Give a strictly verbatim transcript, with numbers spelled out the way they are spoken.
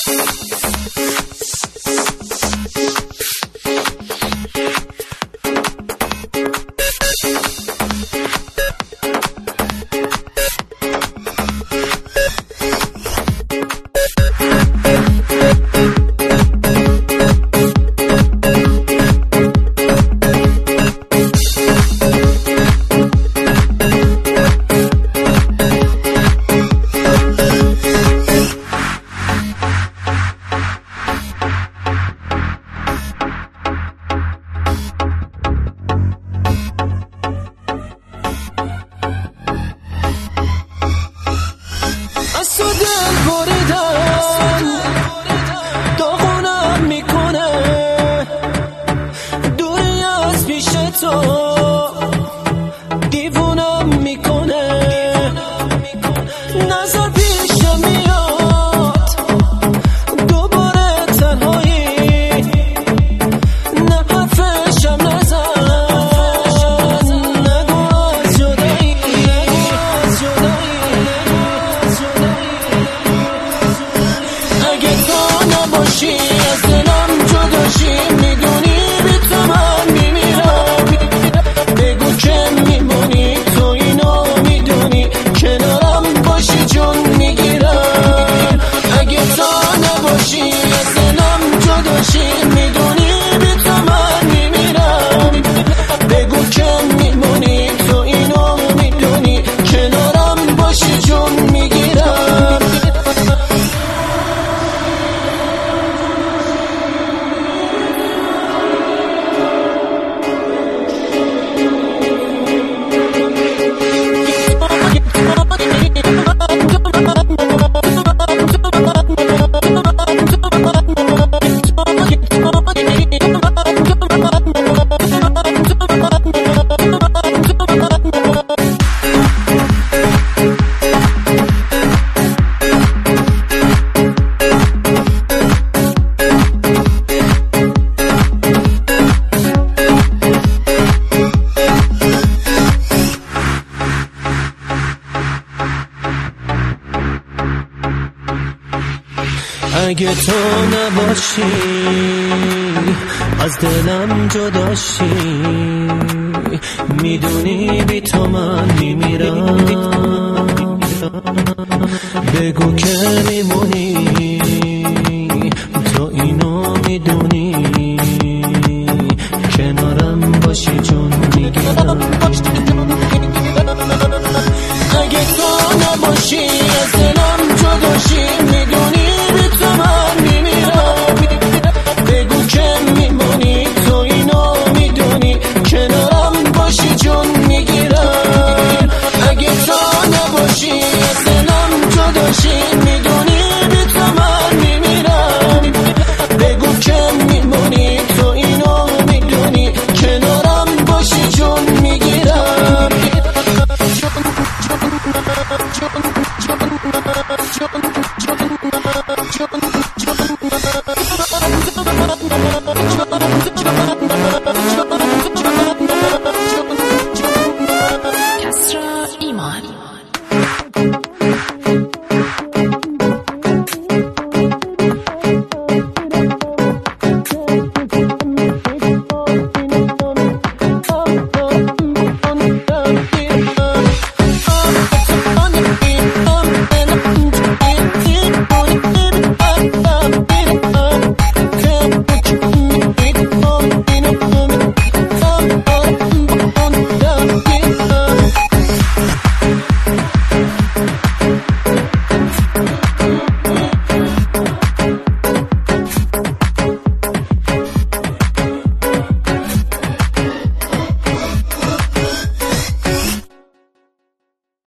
اگه تو نباشی از دلم جداشی، میدونی بی تو من میمیرم. بگو که میمونی، تو اینو میدونی، کنارم باشی چون میگیرم. اگه تو نباشی از دلم جداشی، میدونی بی تو من میمیرم. بگو که میمونی، تو اینو میدونی، کنارم باشی چون میگیرم. اگه تو نباشی از دلم جداشی، میدونی بی تو من میمیرم. بگو که میمونی، تو اینو میدونی، کنارم باشی چون میگیرم. John, John, John, John, John, John, John, John, John,